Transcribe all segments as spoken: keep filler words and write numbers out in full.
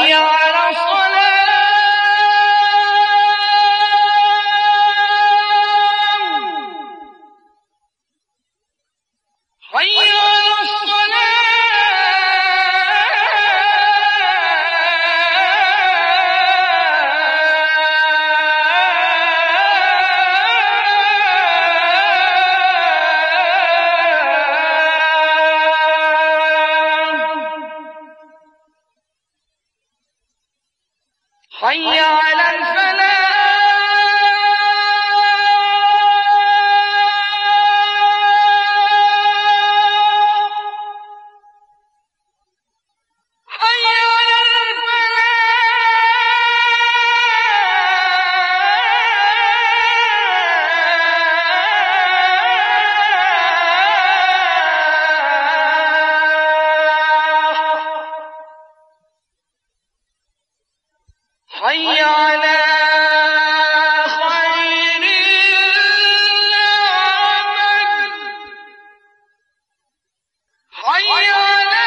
حي على الصلاة حي على الصلاة حي على الفلاح حي على خير العمل حي على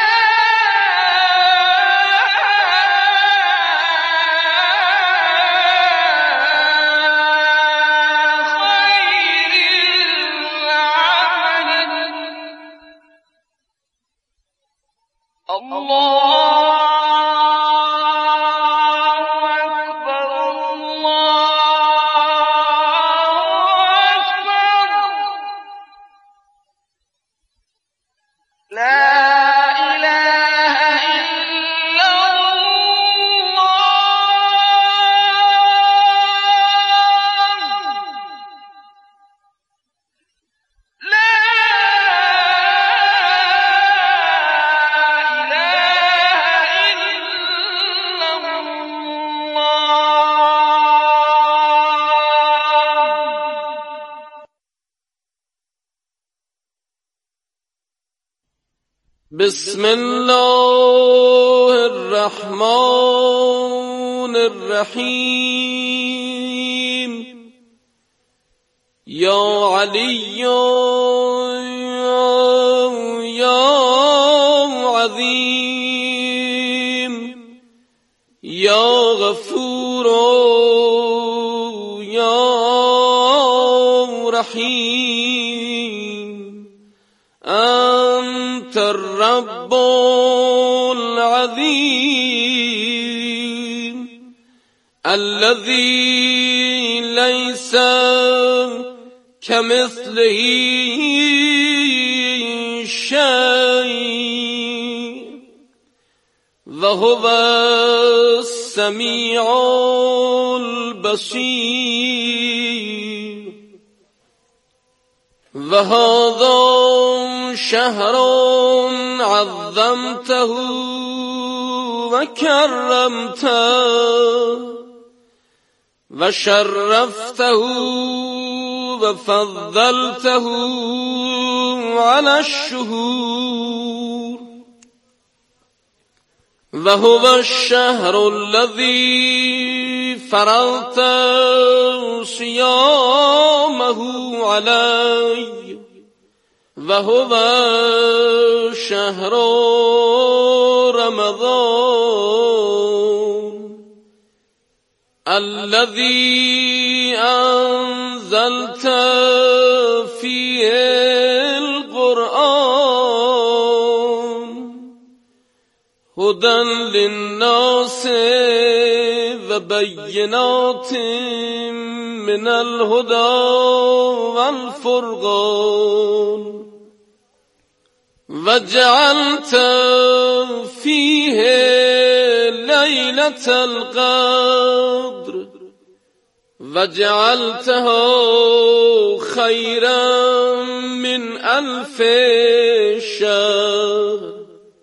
خير العمل الله بسم الله الرحمن الرحيم يا علي يا عظيم يا غفور يا رحيم أنت الرب العظيم الذي ليس كمثله شيء وهو السميع البصير وهذا شهر عظمته وكرمته وشرفته وفضلته على الشهور وهو الشهر الذي فرضت صيامه علي وهو شهر رمضان الذي أنزلت فيه القرآن هدى للناس وبينات من الهدى والفرقان وجعلت فيه ليلة القدر وجعلته خيرا من ألف شهر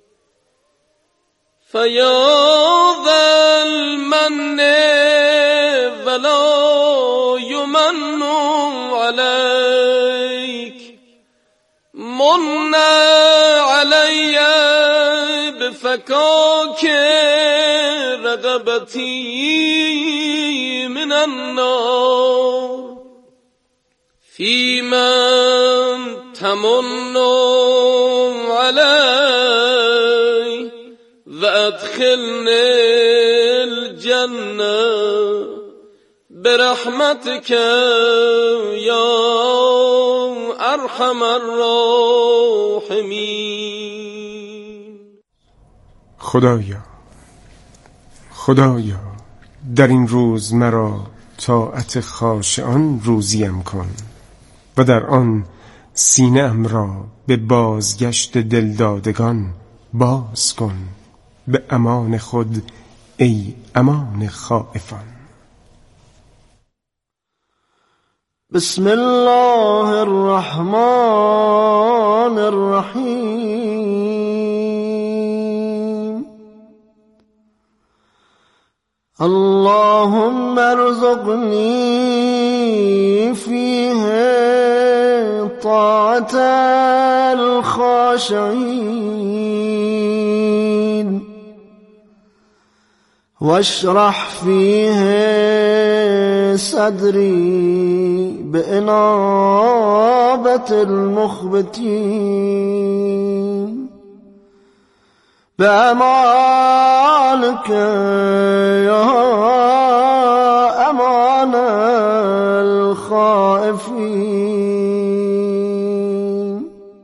فيا ذا المن ولا يمن عليك من علي بفكاك رغبتي من النار فيمن تمن علي وادخلني الجنة برحمتك يا ارحم الراحمین. خدایا خدایا در این روز مرا طاعت خاشعان روزیم کن و در آن سینه‌ام را به بازگشت دلدادگان باز کن. به امان خود ای امان خائفان. بسم الله الرحمن الرحیم. اللهم ارزقني فيه طاعة الخاشعين واشرح فيه صدري بإنابة المخبتين بأمانك يا أمان الخائفين.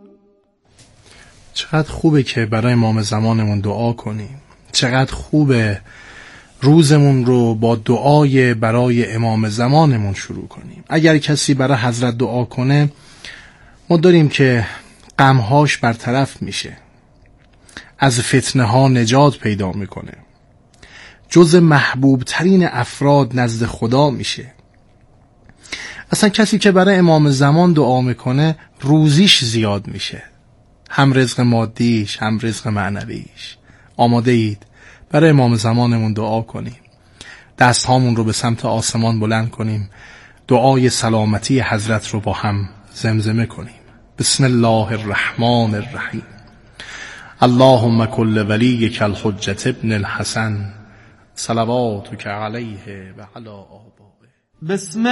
چقدر خوبه که برای امام زمانمون دعا کنیم. چقدر خوبه روزمون رو با دعای برای امام زمانمون شروع کنیم. اگر کسی برای حضرت دعا کنه ما داریم که غمهاش برطرف میشه، از فتنه ها نجات پیدا میکنه، جز محبوب ترین افراد نزد خدا میشه. اصلا کسی که برای امام زمان دعا میکنه روزیش زیاد میشه، هم رزق مادیش هم رزق معنویش. آماده اید برای امام زمانمون دعا کنیم، دست هامون رو به سمت آسمان بلند کنیم، دعای سلامتی حضرت رو با هم زمزمه کنیم. بسم الله الرحمن الرحیم. اللهم کل ولیک الحجة ابن الحسن صلواتک علیه و علی آبائه. بسم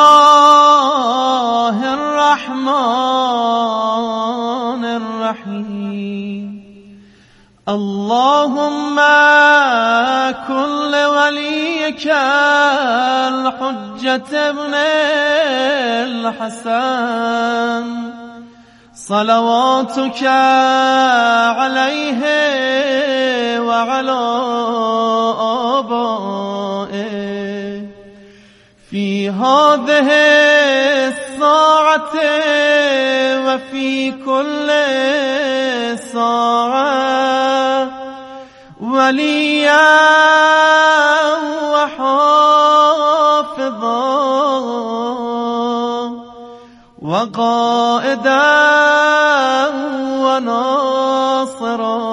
الله الرحمن الرحیم. اللهم كل وليك الحجة ابن الحسن صلواتك عليه وعلى آبائه في هذه الساعة وفي كل ساعة وليا وحافظا وقائدا وناصرا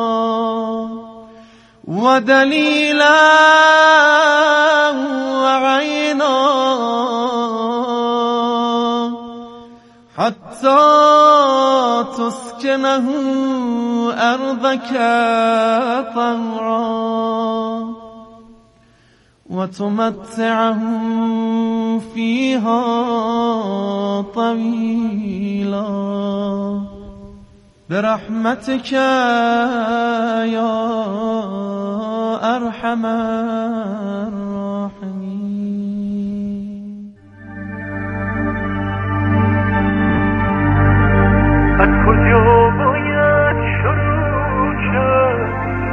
ودليلا وعينا حتى تسكنه أرضك طوعا وتمتعه فيها طويلا برحمتك يا أرحم الراحمين. از کجا باید شروع کرد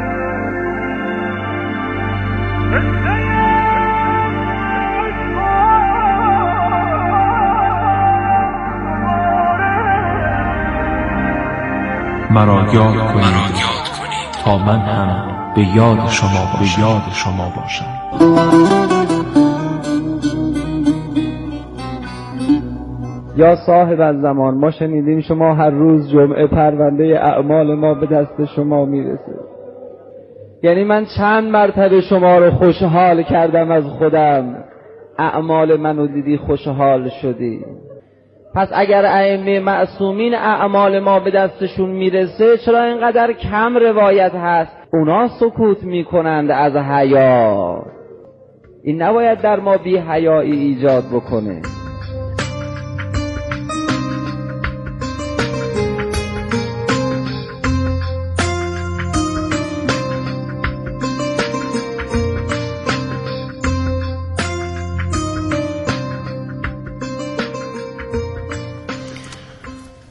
مرا یاد کنید تا من هم به یاد شما به یاد شما باشم. یا صاحب الزمان، ما شنیدیم شما هر روز جمعه پرونده اعمال ما به دست شما میرسه. یعنی من چند مرتبه شما رو خوشحال کردم از خودم، اعمال منو دیدی خوشحال شدی. پس اگر ائمه معصومین اعمال ما به دستشون میرسه چرا اینقدر کم روایت هست اونا سکوت میکنند از حیا؟ این نباید در ما بی حیایی ایجاد بکنه.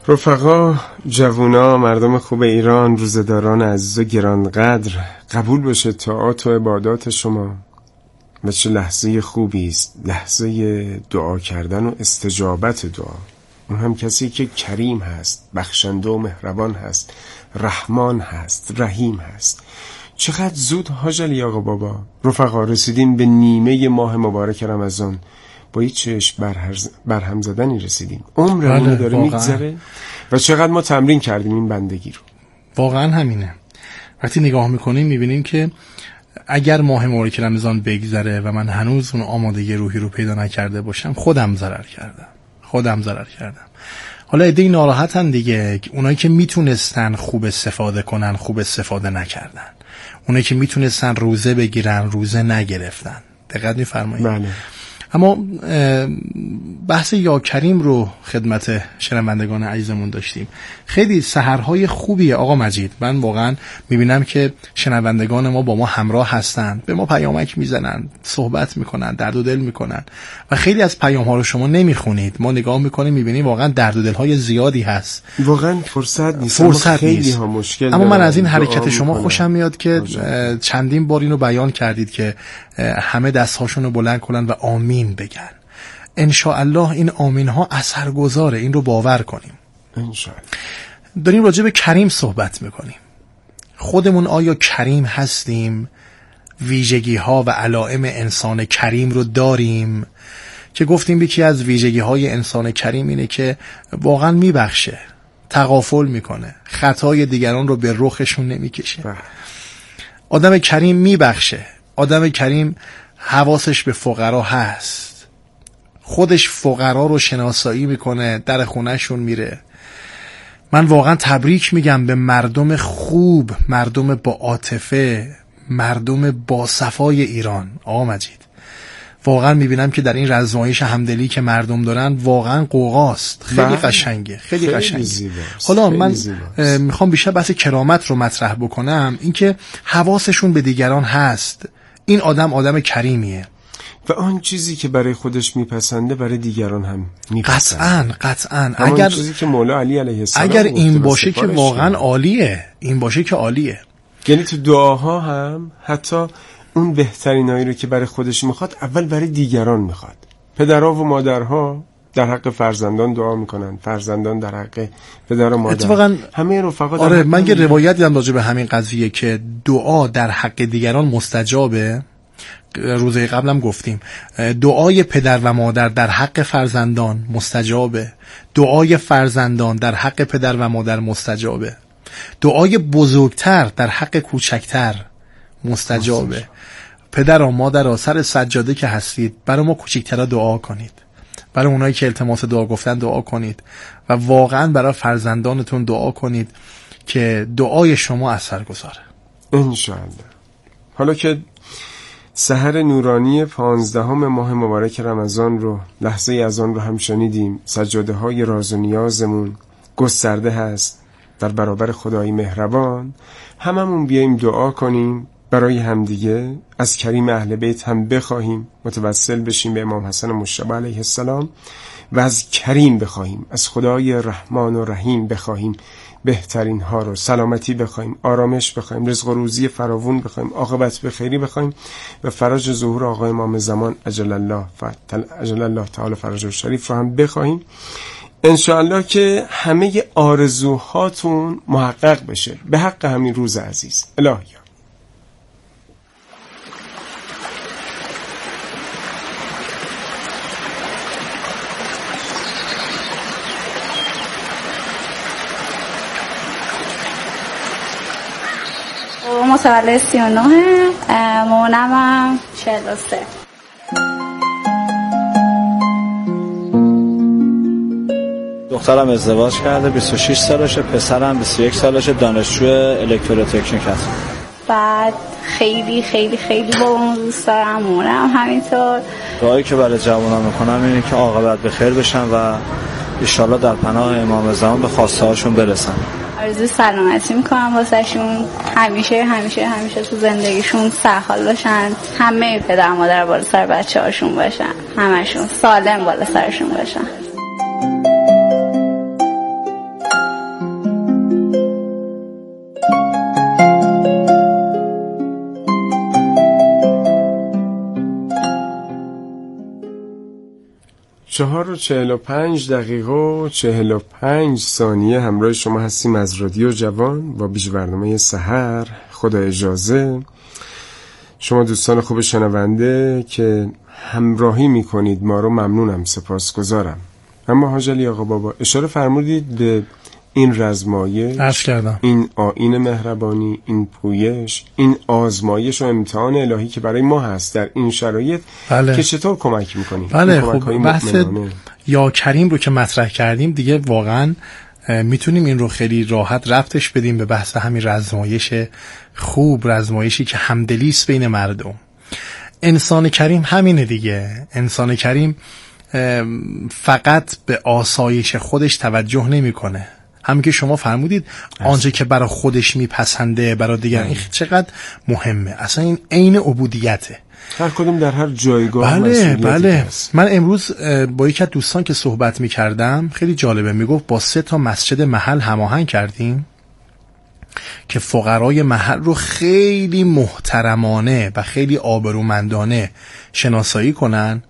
رفقا، جوونا، مردم خوب ایران، روزداران عزیز و گرانقدر، قبول باشه طاعات و عبادات شما. و چه لحظه خوبی است، لحظه دعا کردن و استجابت دعا. اون هم کسی که کریم هست، بخشنده و مهربان هست، رحمان هست، رحیم هست. چقدر زود حاج علی آقا بابا. رفقا، رسیدیم به نیمه ماه مبارک رمضان. با یه چشم برهم زدنی رسیدیم. عمرمون داره میگذره و چقدر ما تمرین کردیم این بندگی رو. واقعا همینه. وقتی نگاه میکنیم میبینیم که اگر ماه مبارک رمضان بگذره و من هنوز اون آمادگی روحی رو پیدا نکرده باشم، خودم ضرر کردم. خودم ضرر کردم. حالا عده‌ای ناراحتن دیگه، اونایی که میتونستن خوب استفاده کنن خوب استفاده نکردن. اونایی که میتونستن روزه بگیرن روزه نگرفتن. دقت می‌فرمایید؟ بله. اما بحث یا کریم رو خدمت شنوندگان عزیزمون داشتیم. خیلی سحرهای خوبیه آقا مجید. من واقعا میبینم که شنوندگان ما با ما همراه هستن، به ما پیامک میزنن، صحبت میکنن، درد و دل میکنن و خیلی از پیام ها رو شما نمیخونید. ما نگاه میکنیم میبینیم واقعا درد و دل های زیادی هست. واقعا فرصت نیست. فرصت خیلی نیست. ها مشکل. اما من از این حرکت شما خوشم میاد که چندین بار اینو بیان کردید که همه دستهاشون رو بلند کنن و آمین بگن. انشاءالله این آمین ها اثرگذاره. این رو باور کنیم. انشاءالله. داریم راجع به کریم صحبت میکنیم. خودمون آیا کریم هستیم؟ ویژگی ها و علائم انسان کریم رو داریم؟ که گفتیم یکی از ویژگی های انسان کریم اینه که واقعا میبخشه، تغافل میکنه، خطای دیگران رو به رخشون نمیکشه. آدم کریم میبخشه. آدم کریم حواسش به فقرا هست. خودش فقرا رو شناسایی میکنه، در خونهشون میره. من واقعا تبریک میگم به مردم خوب، مردم با عاطفه، مردم با صفای ایران. آقا مجید، واقعا میبینم که در این رزمایش همدلی که مردم دارن واقعا قوقاست. خیلی قشنگه، خیلی, خیلی قشنگه. حالا من میخوام بیشتر بحث کرامت رو مطرح بکنم، اینکه حواسشون به دیگران هست. این آدم آدم کریمیه و آن چیزی که برای خودش میپسنده برای دیگران هم میپسنده. قطعاً قطعاً. اگر چیزی که مولا علی علیه السلام اگر این باشه که واقعا عالیه. این باشه که عالیه. یعنی تو دعاها هم حتی اون بهترینایی رو که برای خودش میخواد اول برای دیگران میخواد. پدرها و مادرها در حق فرزندان دعا میکنن، فرزندان در حق پدر و مادر. اتفاقا همه رفقا. آره، من یه روایت دیدم راجع به همین قضیه که دعا در حق دیگران مستجابه. روزه قبلم گفتیم دعای پدر و مادر در حق فرزندان مستجابه. دعای فرزندان در حق پدر و مادر مستجابه. دعای بزرگتر در حق کوچکتر مستجابه. مستجاب. پدر و مادر سر سجاده که هستید برای ما کوچکترها دعا کنید. برای اونایی که التماس دعا گفتن دعا کنید و واقعا برای فرزندانتون دعا کنید که دعای شما اثر گذاره انشاءالله. حالا که سحر نورانی پانزدهم ماه مبارک رمضان رو، لحظه از آن رو هم شنیدیم. سجاده های راز و نیازمون گسترده هست در برابر خدای مهربان. هممون بیاییم دعا کنیم برای همدیگه، از کریم اهل بیت هم بخواهیم متوسل بشیم به امام حسن مجتبی علیه السلام و از کریم بخواهیم، از خدای رحمان و رحیم بخواهیم بهترین ها رو، سلامتی بخواهیم، آرامش بخواهیم، رزق و روزی فراوون بخواهیم، عاقبت به خیری بخواهیم و فرج ظهور آقا امام زمان عجل الله عجل الله تعالی فرجه شریف رو هم بخواهیم انشاءالله که همه آرزوهاتون محقق بشه به حق همین روز عزیز. الهی متولد سی و نه، مامانم چهل و سه. دخترم ازدواج کرده، بیست و شش سالشه، پسرم بیست و یک سالشه، دانشجو الکترotechniک هست. بعد خیلی خیلی خیلی با اون دوست دارم، مامانم همینطور. دعایی که برای جوانان میکنم اینه که عاقبت به خیر بشن و ان شاءالله در پناه امام زمان به خواسته هاشون برسن. آرزوی سلامتی میکنم واسه شون، همیشه همیشه همیشه تو زندگیشون سرحال باشن، همه پدر مادر بالا سر بچه هاشون باشن، همشون سالم بالا سرشون باشن. چهار و چهل و پنج دقیقه و چهل و پنج ثانیه همراه شما هستیم از رادیو جوان با بیش برنامه سحر. خدا اجازه شما دوستان خوب شنونده که همراهی میکنید ما رو ممنونم، سپاسگزارم. اما حاج علی آقا بابا اشاره فرمودید به این رزمایش، عرض کردم این آیین مهربانی، این پویش، این آزمایش و امتحان الهی که برای ما هست در این شرایط، بله. که چطور کمک میکنیم؟ بله خب بحث یا کریم رو که مطرح کردیم دیگه واقعا میتونیم این رو خیلی راحت ربطش بدیم به بحث همین رزمایش خوب، رزمایشی که همدلی است بین مردم. انسان کریم همینه دیگه. انسان کریم فقط به آسایش خودش توجه نمیکنه. همین که شما فرمودید آنچه که برای خودش میپسنده برای دیگران، این چقدر مهمه. اصلا این عین عبودیته. هر کدوم در هر جایگاه بله بله هست. من امروز با یکی از دوستان که صحبت میکردم خیلی جالبه، میگفت با سه تا مسجد محل هماهنگ کردیم که فقرای محل رو خیلی محترمانه و خیلی آبرومندانه شناسایی کنن.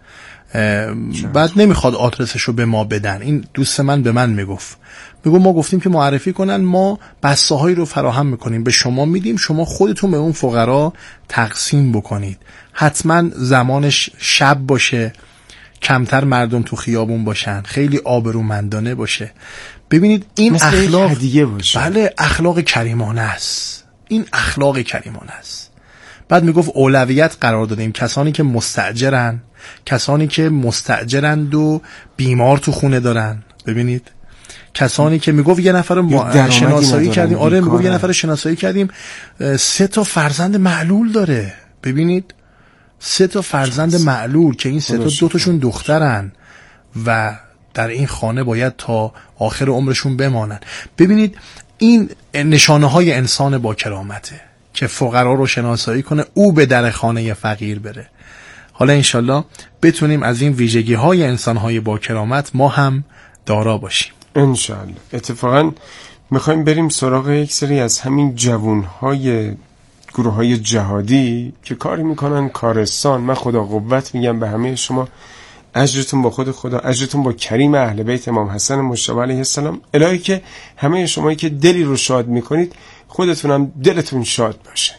بعد نمیخواد آدرسش رو به ما بدن. این دوست من به من میگفت میگو ما گفتیم که معرفی کنن، ما بسته هایی رو فراهم میکنیم به شما میدیم، شما خودتون به اون فقرا تقسیم بکنید. حتما زمانش شب باشه، کمتر مردم تو خیابون باشن، خیلی آبرومندانه باشه. ببینید این اخلاق هدیه باشه. بله اخلاق کریمانه است. این اخلاق کریمانه است. بعد میگفت اولویت قرار دادیم کسانی که مستاجرن، کسانی که مستاجرند و بیمار تو خونه دارن. ببینید کسانی که میگفت یه نفر رو شناسایی کردیم، آره میگفت یه نفر رو شناسایی کردیم سه تا فرزند معلول داره. ببینید سه تا فرزند معلول که این سه تا دو تاشون دخترن و در این خانه باید تا آخر عمرشون بمانن. ببینید این نشانه های انسان با کرامته که فقرا رو شناسایی کنه، او به در خانه فقیر بره. حالا انشالله بتونیم از این ویژگی های انسان های با کرامت ما هم دارا باشیم انشالله. اتفاقا میخوایم بریم سراغ یک سری از همین جوون های گروه های جهادی که کاری میکنن کارستان. من خدا قوت میگم به همه شما، اجرتون با خود خدا، اجرتون با کریم اهل بیت امام حسن مجتبی علیه السلام. الهی که همه شمایی که دلی رو شاد میکنید خودتونم دلتون شاد باشه.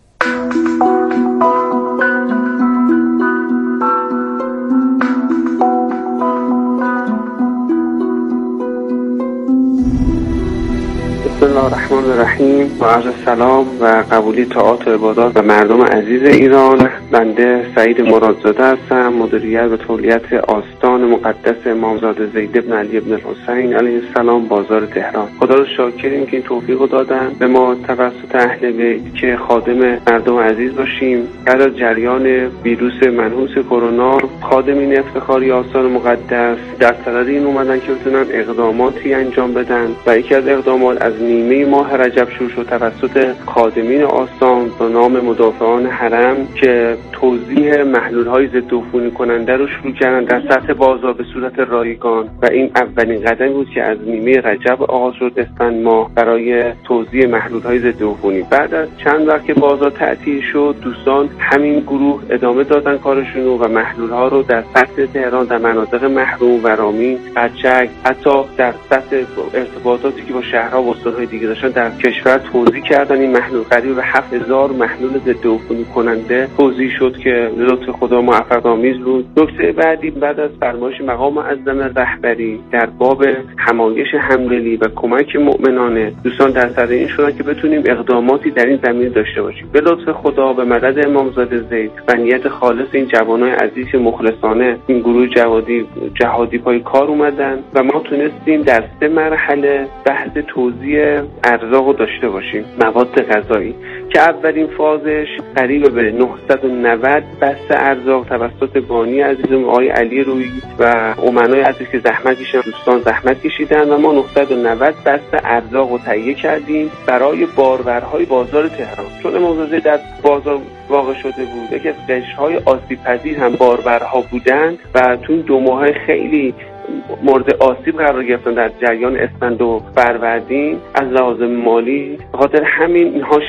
بسم الله الرحمن الرحیم و عرض سلام و قبولی طاعات و عبادات و مردم عزیز ایران. بنده سعید مرادزاده هستم، مدیریت و تولیت آستان مقدس امامزاده زید بن علی بن الحسین علیه السلام بازار تهران. خدا رو شاکریم که این توفیق رو دادن به ما توسط اهل بیت که خادم مردم عزیز باشیم. بعد از جریان ویروس منحوس کرونا خادمین افتخاری آستان مقدس در صدد این اومدن که بتونن اقداماتی انجام بدن و یکی از اقدامات از نیمه ماه رجب شروع شد توسط خادمین آستان به نام مدافعان حرم که توزیع محلول‌های ضد عفونی کننده رو شروع کردن در سطح بازار به صورت رایگان و این اولین قدمی بود که از نیمه رجب آغاز شد اسفند ماه برای توزیع محلول‌های ضد عفونی. بعد از چند وقت که بازار تعطیل شد دوستان همین گروه ادامه دادن کارشون رو و محلول‌ها رو در سطح تهران در مناطق محروم و رامین، بچک، حتی در سطح ارتباطاتی که با شهرها و استان‌های دیگه داشتن در کشور توزیع کردن. این محلول قریب به هفت هزار محلول ضد عفونی کننده توزیع شد که لطف خدا موفق آمیز بود. نکته بعدی بعد از فرمایش مقام معظم رهبری در باب همایش همدلی و کمک مؤمنانه دوستان در سر این شدن که بتونیم اقداماتی در این زمینه داشته باشیم. به لطف خدا به مدد امامزاده زید و نیت خالص این جوانای عزیز مخلصانه این گروه جهادی جهادی پای کار اومدن و ما تونستیم در سه مرحله بحث توزیع ارزاق رو داشته باشیم. مواد غذایی که اولین فازش قریب به نهصد و نود بسته ارزاق توسط بانی عزیزم آقای علی رویی و امنای عزیز که زحمت کشیدن، دوستان زحمت کشیدن و ما نهصد و نود بسته ارزاق رو تهیه کردیم برای بارورهای بازار تهران. چون امامزاده در بازار واقع شده بود یکی از قشرهای آسیب پذیر هم بارورها بودند و تو دو ماه خیلی مورد آسیب قرار گرفتن در جریان اسفند و فروردین از لحاظ مالی. به خاطر همین اینها شناسایی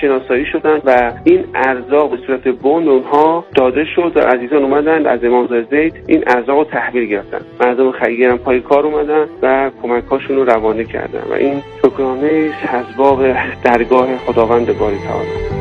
شدن و این ارزاق به صورت بوند اونها داده شد و عزیزان اومدن از امامزاده زید این ارزاق رو تحویل گرفتن. مردم خیرم پای کار اومدن و کمک‌هاشون رو روانه کردن و این شکرانه از باب درگاه خداوند باری تعالی.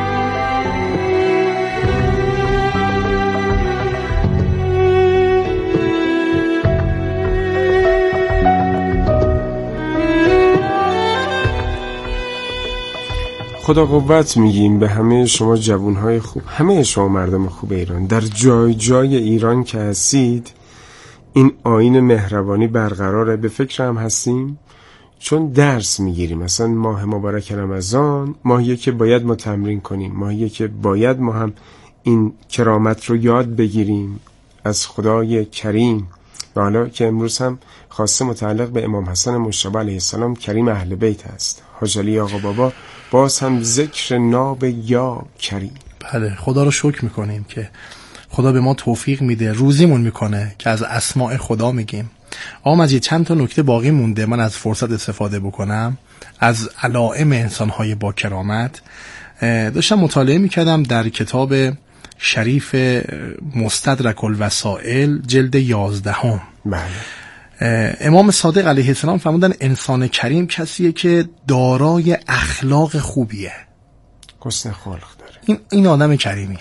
خدا قوت میگیم به همه شما جوانهای خوب، همه شما مردم خوب ایران، در جای جای ایران که هستید این آیین مهربانی برقراره. به فکر هم هستیم چون درس میگیریم. مثلا ماه مبارک رمضان ماهیه که باید ما تمرین کنیم، ماهیه که باید ما هم این کرامت رو یاد بگیریم از خدای کریم. و حالا که امروز هم خاصه متعلق به امام حسن مجتبی علیه السلام کریم اهل بیت هست، حاج علی آقا بابا، باز هم ذکر ناب یا کریم. بله، خدا رو شکر میکنیم که خدا به ما توفیق میده، روزیمون میکنه که از اسماء خدا میگیم. آقا مجید چند تا نکته باقی مونده، من از فرصت استفاده بکنم از علائم انسانهای با کرامت. داشتم مطالعه میکردم در کتاب شریف مستدرک الوسائل جلد یازدهم. بله. امام صادق علیه السلام فرمودن انسان کریم کسیه که دارای اخلاق خوبیه، حسن خلق داره. این این آدم کریمیه.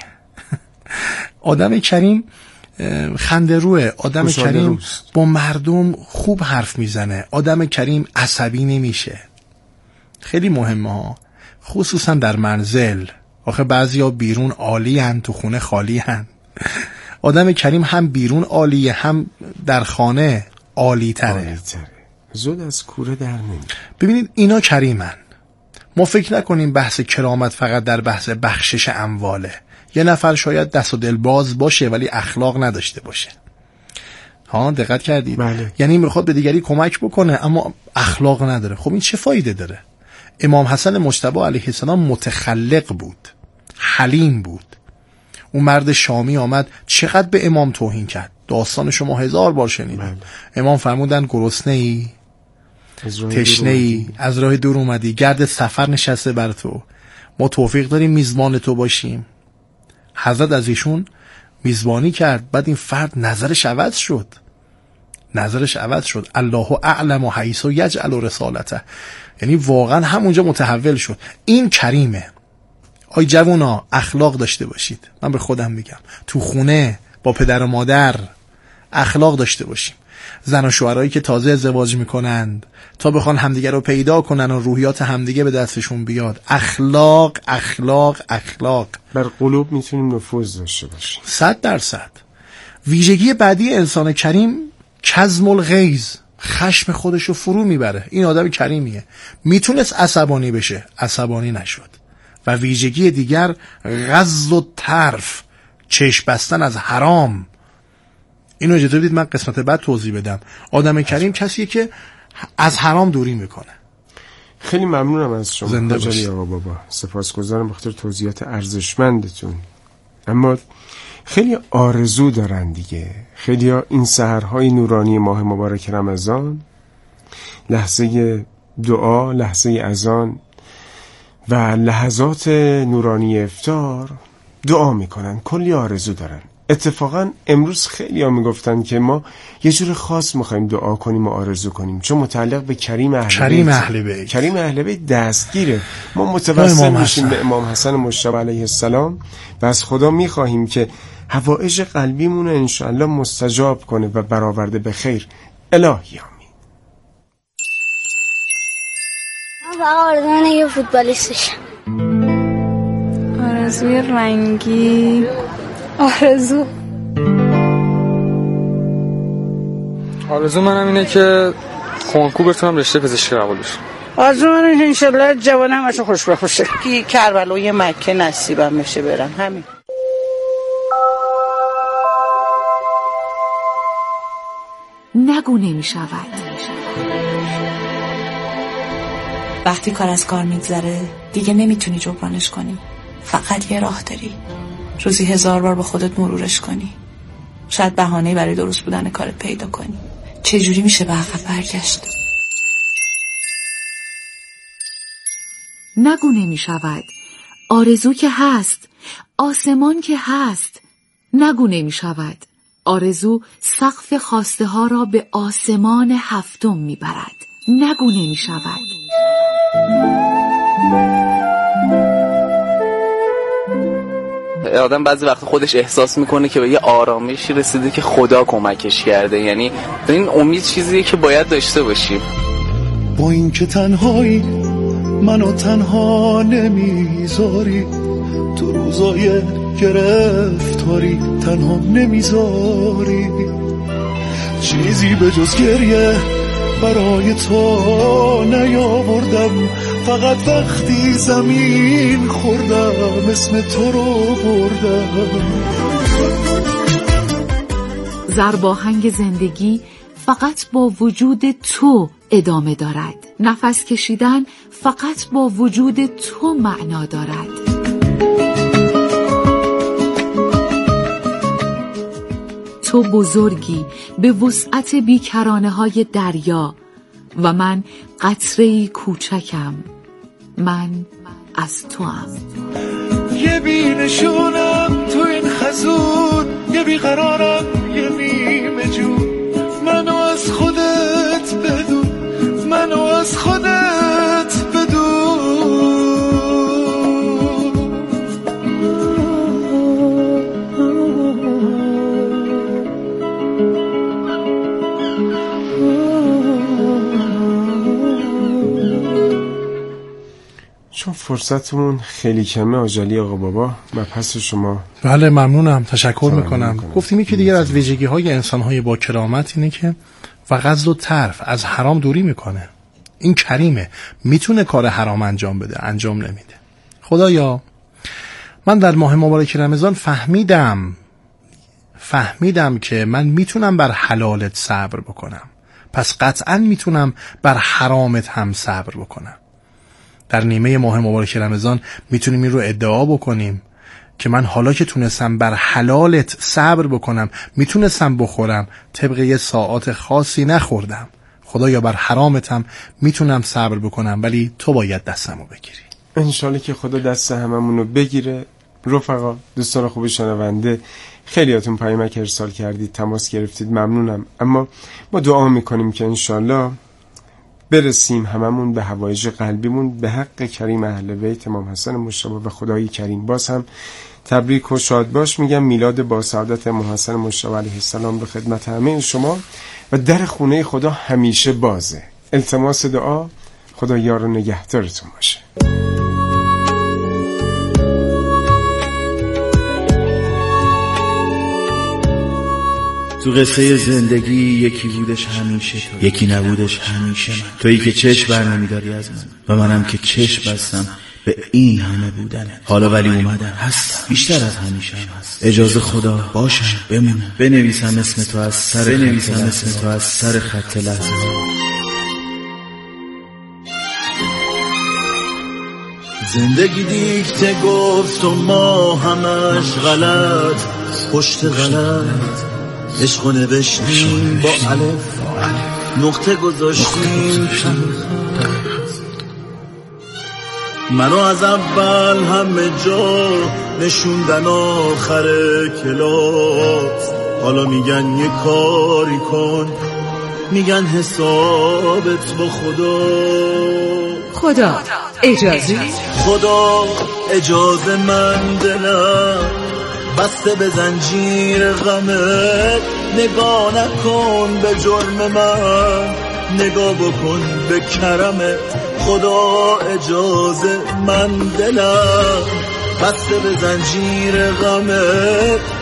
آدم کریم خنده روه، آدم کریم روست. با مردم خوب حرف میزنه، آدم کریم عصبی نمیشه. خیلی مهمه ها، خصوصا در منزل. آخه بعضیا بیرون عالی هن، تو خونه خالی هن. آدم کریم هم بیرون عالیه، هم در خانه عالی تره. زود از کوره در نمیره. ببینید اینا کریمن. ما فکر نکنیم بحث کرامت فقط در بحث بخشش امواله. یه نفر شاید دست و دل باز باشه ولی اخلاق نداشته باشه. ها دقت کردید؟ بله. یعنی میخواد به دیگری کمک بکنه اما اخلاق نداره. خب این چه فایده داره؟ امام حسن مجتبی علیه السلام متخلق بود، حلیم بود. اون مرد شامی آمد چقدر به امام توهین کرد، داستان شما هزار بار شنیدید. امام فرمودن گرسنه ای، تشنه ای، از راه دور اومدی، گرد سفر نشسته بر تو، ما توفیق داریم میزبان تو باشیم. حضرت از ایشون میزبانی کرد، بعد این فرد نظرش عوض شد، نظرش عوض شد. الله اعلم حیث یجعل رسالته، یعنی واقعا همونجا متحول شد. این کریمه. آی جوونا اخلاق داشته باشید. من به خودم میگم تو خونه با پدر و مادر اخلاق داشته باشیم. زن و شوهرایی که تازه ازدواج میکنند تا بخوان همدیگه رو پیدا کنن و روحیات همدیگه به دستشون بیاد، اخلاق اخلاق اخلاق بر قلوب میتونیم نفوذ داشته باشیم. صد درصد. ویژگی بعدی انسان کریم کظم الغیظ، خشم خودش رو فرو میبره. این آدم کریمیه. میتونست عصبانی بشه، عصبانی نشد. و ویژگی دیگر غض و طرف، چشم بستن از حرام. اینو اجازه بدید من قسمت بعد توضیح بدم. آدم کریم کسیه که از حرام دوری میکنه. خیلی ممنونم از شما زنده حاج علی آقا بابا، سپاسگزارم بخاطر توضیحات ارزشمندتون. اما خیلی آرزو دارن دیگه، خیلی ها این سحرهای نورانی ماه مبارک رمضان، لحظه دعا، لحظه اذان و لحظات نورانی افطار دعا میکنن، کلی آرزو دارن. اتفاقا امروز خیلی ها میگفتن که ما یه جور خاص میخوایم دعا کنیم و آرزو کنیم، چون متعلق به کریم اهل کریم بیت اهل بیت کریم اهل بیت دستگیره. ما متوسل میشیم به امام حسن مجتبی علیه السلام و از خدا میخواهیم که حوائج قلبیمون رو انشاءالله مستجاب کنه و برآورده به خیر. الهی آمین. من فقط آرزو اینه یه فوتبالیست بشم. آرزوی رنگی، آرزو آرزو منم اینه که کنکور بتونم رشته پزشکی قبول بشم. آرزو من اینه انشالله جوانم باشه، خوش بخوشه که کربلا و یه مکه نصیبم بشه برم. همین. نگو نمی شود. وقتی کار از کار میگذره دیگه نمیتونی جبرانش کنی. فقط یه راه داری، روزی هزار بار با خودت مرورش کنی. شاید بهانه‌ای برای درست بودن کارت پیدا کنی. چجوری میشه به عقب برگشت؟ نگو نمی شود. آرزو که هست، آسمان که هست. نگو نمی شود. آرزو سقف خواسته ها را به آسمان هفتم می برد. نگو نمی شود. آدم بعضی وقت خودش احساس میکنه که به یه آرامشی رسیده که خدا کمکش کرده. یعنی این امید چیزیه که باید داشته باشیم. با این که تنهایی منو تنها نمیذاری، تو روزای گرفتاری تنها نمیذاری، چیزی به جز گریه برای تو نیاوردم، فقط وقتی زمین خوردم اسم تو رو بردم. ضرباهنگ زندگی فقط با وجود تو ادامه دارد. نفس کشیدن فقط با وجود تو معنا دارد. تو بزرگی به وسعت بیکرانه های دریا و من قطره‌ای کوچکم. من از تو ام. یه بینشونم تو این خزون، یه بیقرارم یه نیمه جون، منو از خودت بدون، منو از خودت بدون. چون فرصتمون خیلی کمه آجالی آقا بابا، من پس شما. بله ممنونم، تشکر میکنم. گفتیم که دیگر از ویژگی های انسان های با کرامت اینه که فقط و طرف از حرام دوری میکنه. این کریمه، میتونه کار حرام انجام بده، انجام نمیده. خدایا من در ماه مبارک رمضان فهمیدم فهمیدم که من میتونم بر حلالت صبر بکنم، پس قطعا میتونم بر حرامت هم صبر بکنم. در نیمه ماه مبارک رمضان میتونیم این رو ادعا بکنیم که من حالا که تونستم بر حلالت صبر بکنم، میتونستم بخورم، طبق یه ساعات خاصی نخوردم. خدایا بر حرامتم میتونم صبر بکنم، ولی تو باید دستمو بگیری. انشالله که خدا دست هممونو بگیره. رفقا، دوستان خوب شنونده، خیلیاتون پیامک ارسال کردید، تماس گرفتید، ممنونم. اما ما دعا میکنیم که انشالله برسیم هممون به حوایج قلبیمون به حق کریم اهل بیت امام حسن مجتبی و خدای کریم. باز هم تبریک و شاد باش میگم. میلاد با سعادت امام حسن مجتبی علیه السلام به خدمت همه شما و در خونه خدا همیشه بازه. التماس دعا، خدا یار و نگهدارتون باشه. تو قصه زندگی یکی بودش همیشه تو، یکی نبودش همیشه من. تویی که چشم بر نمیداری از من و منم که چشم بستم به این همه بودنه. حالا ولی اومدم، هستم، بیشتر از همیشه هم هست. اجازه خدا باشم، بمونم، بنویسم اسم تو از سر بنویسم اسم تو از سر خط لحظه. زندگی دیکته گفت و ما همش غلط، پشت غلط عشقو نوشتیم با الف، نقطه گذاشتیم. منو از اول همه جا نشوندن آخر کلاس، حالا میگن یه کاری کن، میگن حسابت با خدا. خدا اجازه خدا اجازه من دلم بسته به زنجیر غمت، نگاه نکن به جرم من، نگاه بکن به کرمت. خدا اجازه من دلم بسته به زنجیر غمت،